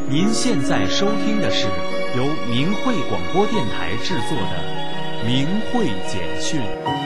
您现在收听的是由明慧广播电台制作的《明慧简讯》。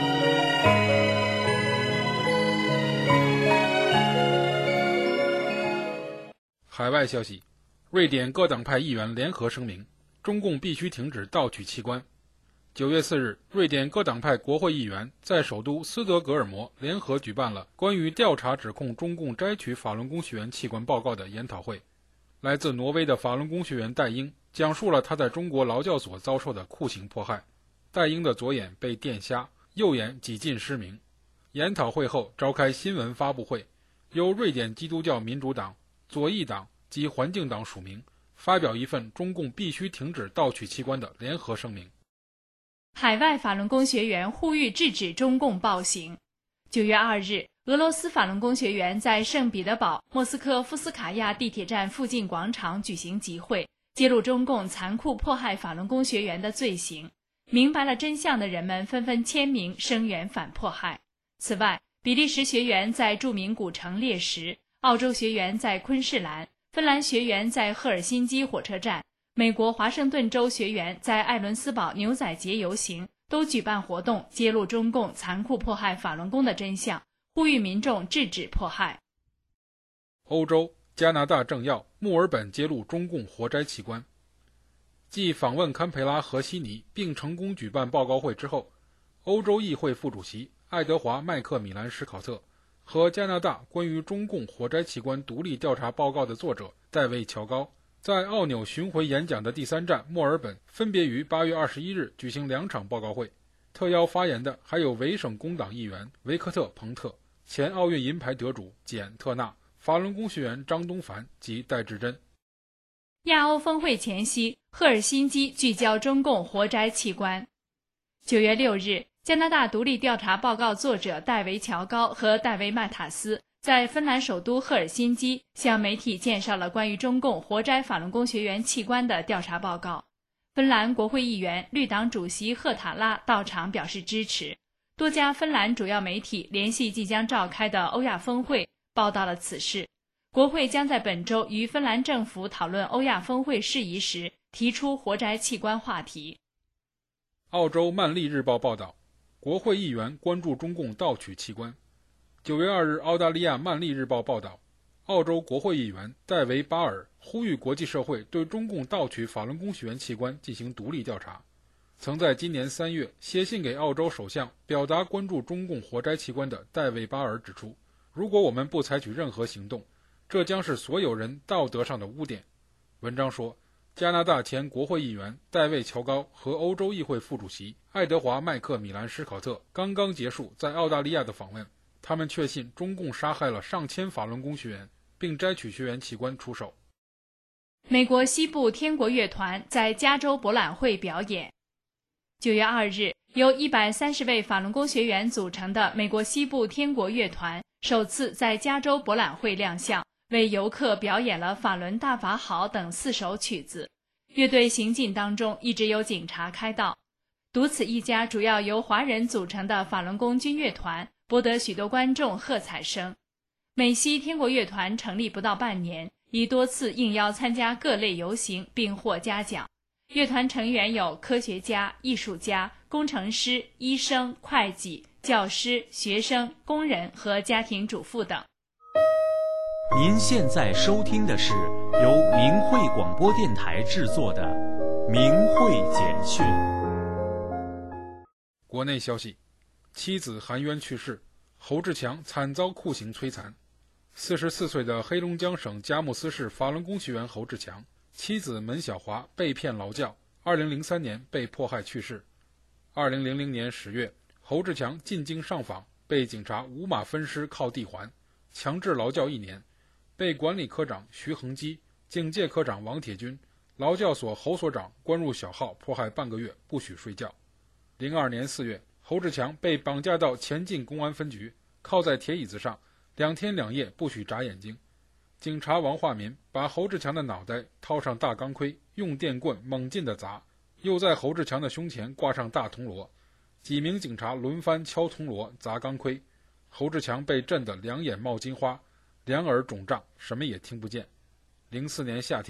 海外消息，瑞典各党派议员联合声明，中共必须停止盗取器官。9月4日，瑞典各党派国会议员在首都斯德哥尔摩联合举办了关于调查指控中共摘取法轮功学员器官报告的研讨会。来自挪威的法轮功学员戴英讲述了他在中国劳教所遭受的酷刑迫害。戴英的左眼被电瞎，右眼几近失明。研讨会后召开新闻发布会，由瑞典基督教民主党、左翼党及环境党署名，发表一份中共必须停止盗取器官的联合声明。 海外法轮功学员呼吁制止中共暴行。9月2日，俄罗斯法轮功学员在圣彼得堡莫斯科夫斯卡亚地铁站附近广场举行集会，揭露中共残酷迫害法轮功学员的罪行。明白了真相的人们纷纷签名声援反迫害。此外，比利时学员在著名古城列什，澳洲学员在昆士兰，芬兰学员在赫尔辛基火车站，美国华盛顿州学员在艾伦斯堡牛仔节游行，都举办活动，揭露中共残酷迫害法轮功的真相，呼吁民众制止迫害。 欧洲，加拿大政要墨尔本揭露中共活摘器官。继访问堪培拉和悉尼并成功举办报告会之后，欧洲议会副主席爱德华·麦克米兰史考特和加拿大关于中共活摘器官独立调查报告的作者戴维·乔高在奥纽巡回演讲的第3站墨尔本，分别于8月21日举行2场报告会。特邀发言的还有维省工党议员维克特·彭特、前奥运银牌得主简·特纳、法轮功学员张东凡及戴志珍。 亚欧峰会前夕，赫尔辛基聚焦中共活摘器官。9月6日，加拿大独立调查报告作者戴维·乔高和戴维·麦塔斯在芬兰首都赫尔辛基向媒体介绍了关于中共活摘法轮功学员器官的调查报告。芬兰国会议员绿党主席赫塔拉到场表示支持。多家芬兰主要媒体联系即将召开的欧亚峰会，报道了此事。国会将在本周与芬兰政府讨论欧亚峰会事宜时提出活摘器官话题。 澳洲曼丽日报报道，国会议员关注中共盗取器官。9月2日，澳大利亚曼丽日报报道，澳洲国会议员戴维·巴尔呼吁国际社会对中共盗取法轮功学员器官进行独立调查。曾在今年3月写信给澳洲首相表达关注中共活摘器官的戴维·巴尔指出，如果我们不采取任何行动，这将是所有人道德上的污点。文章说，加拿大前国会议员戴维·乔高和欧洲议会副主席爱德华·麦克米兰史考特刚刚结束在澳大利亚的访问，他们确信中共杀害了上千法轮功学员，并摘取学员器官出售。 美国西部天国乐团在加州博览会表演。9月2日，由130位法轮功学员组成的美国西部天国乐团首次在加州博览会亮相，为游客表演了《法轮大法好》等4首曲子。乐队行进当中一直有警察开道。独此一家主要由华人组成的法轮功军乐团博得许多观众喝彩声。美西天国乐团成立不到半年，已多次应邀参加各类游行并获嘉奖。乐团成员有科学家、艺术家、工程师、医生、会计、教师、学生、工人和家庭主妇等。 您现在收听的是由明慧广播电台制作的《明慧简讯》。 国内消息，妻子含冤去世，侯志强惨遭酷刑摧残。44岁的黑龙江省佳木斯市法轮功学员侯志强，妻子门小华被骗劳教，2003年被迫害去世。2000年10月，侯志强进京上访，被警察五马分尸铐地环，强制劳教1年，被管理科长徐恒基、警戒科长王铁军、劳教所侯所长关入小号迫害半个月，不许睡觉。02年4月，侯志强被绑架到前进公安分局，靠在铁椅子上，2天2夜不许眨眼睛。警察王化民把侯志强的脑袋套上大钢盔，用电棍猛劲地砸，又在侯志强的胸前挂上大铜锣，几名警察轮番敲铜锣砸钢盔。侯志强被震得2眼冒金花，2耳肿胀，什么也听不见。04年夏天，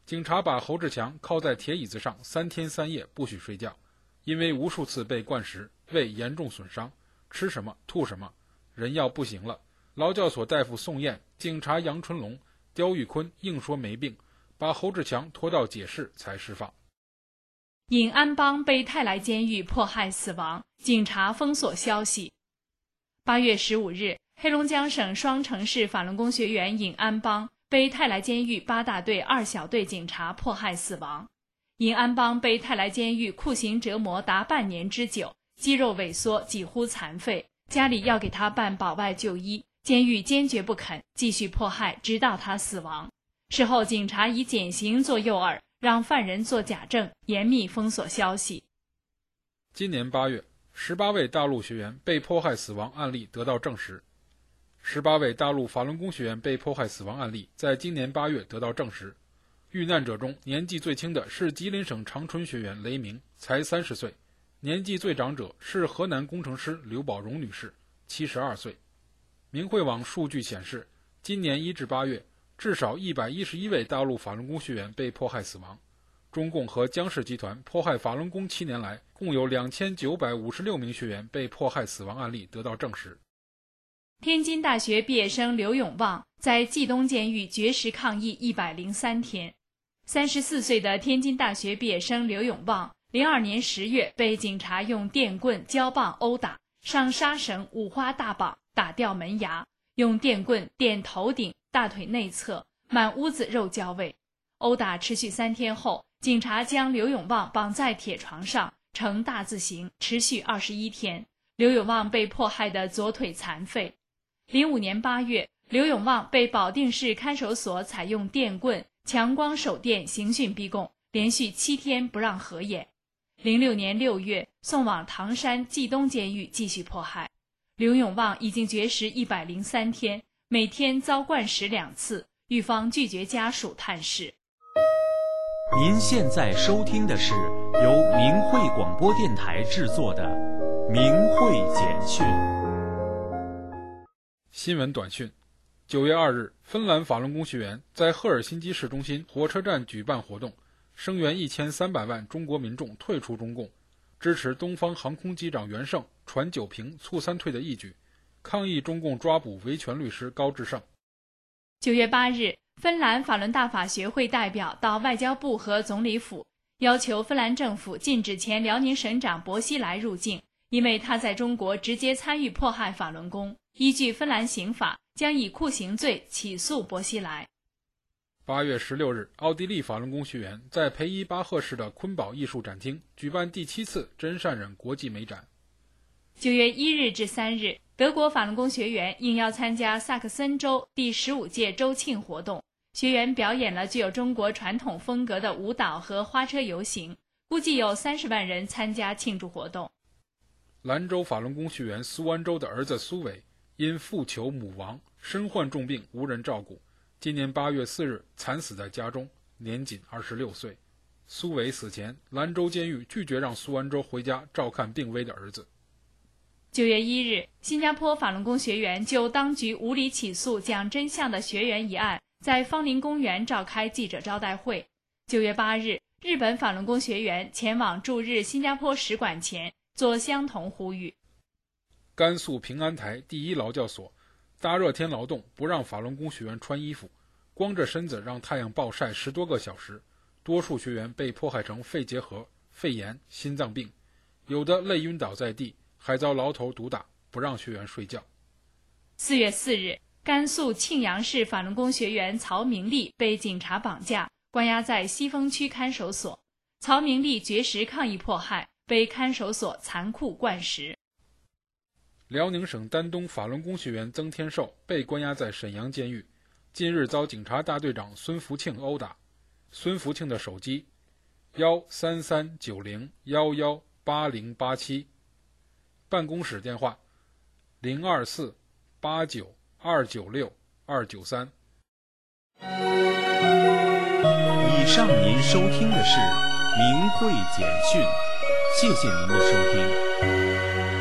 警察把侯志强铐在铁椅子上3天3夜不许睡觉，因为无数次被灌食，胃严重损伤，吃什么吐什么，人要不行了。劳教所大夫宋燕、警察杨春龙、刁玉坤硬说没病，把侯志强拖到解释才释放。 尹安邦被泰来监狱迫害死亡，警察封锁消息。8月15日，黑龙江省双城市法轮功学员尹安邦被泰来监狱8大队2小队警察迫害死亡。尹安邦被泰来监狱酷刑折磨达半年之久，肌肉萎缩，几乎残废，家里要给他办保外就医，监狱坚决不肯，继续迫害，直到他死亡。事后警察以减刑做诱饵，让犯人做假证，严密封锁消息。 今年8月，18位大陆学员被迫害死亡案例得到证实。18位大陆法轮功学员被迫害死亡案例在今年8月得到证实。遇难者中年纪最轻的是吉林省长春学员雷明，才30岁；年纪最长者是河南工程师刘宝荣女士，72岁。明慧网数据显示，今年1至8月，至少111位大陆法轮功学员被迫害死亡。中共和江氏集团迫害法轮功7年来，共有2956名学员被迫害死亡案例得到证实。 天津大学毕业生刘永旺在冀东监狱绝食抗议103天。34岁的天津大学毕业生刘永旺，02年10月被警察用电棍、胶棒殴打，上纱绳、五花大绑，打掉门牙，用电棍电头顶、大腿内侧，满屋子肉焦味。殴打持续3天后，警察将刘永旺绑在铁床上，呈大字形，持续21天。刘永旺被迫害的左腿残废。05年8月，刘永旺被保定市看守所采用电棍、强光手电刑讯逼供，连续7天不让合眼。06年6月，送往唐山冀东监狱继续迫害。刘永旺已经绝食103天，每天遭灌食2次，狱方拒绝家属探视。 您现在收听的是由明慧广播电台制作的《明慧简讯》。 新闻短讯：9月2日，芬兰法轮功学员在赫尔辛基市中心火车站举办活动，声援1300万中国民众退出中共，支持东方航空机长袁胜传9平促3退的义举，抗议中共抓捕维权律师高志胜。 9月8日，芬兰法轮大法学会代表到外交部和总理府，要求芬兰政府禁止前辽宁省长薄熙来入境，因为他在中国直接参与迫害法轮功。依据芬兰刑法，将以酷刑罪起诉薄熙来。 8月16日，奥地利法轮功学员在培伊巴赫市的昆堡艺术展厅举办第7次真善忍国际美展。 9月1日至3日，德国法轮功学员应邀参加萨克森州第15届周庆活动，学员表演了具有中国传统风格的舞蹈和花车游行，估计有30万人参加庆祝活动。 兰州法轮功学员苏安州的儿子苏伟因父求母亡，身患重病无人照顾，今年8月4日惨死在家中，年仅26岁。苏伟死前，兰州监狱拒绝让苏安州回家照看病危的儿子。 9月1日，新加坡法轮功学员就当局无理起诉讲真相的学员一案，在芳林公园召开记者招待会。9月8日，日本法轮功学员前往驻日新加坡使馆前做相同呼吁。 甘肃平安台第一劳教所，大热天劳动不让法轮功学员穿衣服，光着身子让太阳暴晒10多个小时，多数学员被迫害成肺结核、肺炎、心脏病，有的累晕倒在地，还遭牢头毒打，不让学员睡觉。 4月4日，甘肃庆阳市法轮功学员曹明丽被警察绑架，关押在西峰区看守所。曹明丽绝食抗议迫害，被看守所残酷灌食。 辽宁省丹东法轮功学员曾天寿被关押在沈阳监狱，近日遭警察大队长孙福庆殴打。孙福庆的手机13390118087，办公室电话02489296293。 以上您收听的是明慧简讯，谢谢您的收听。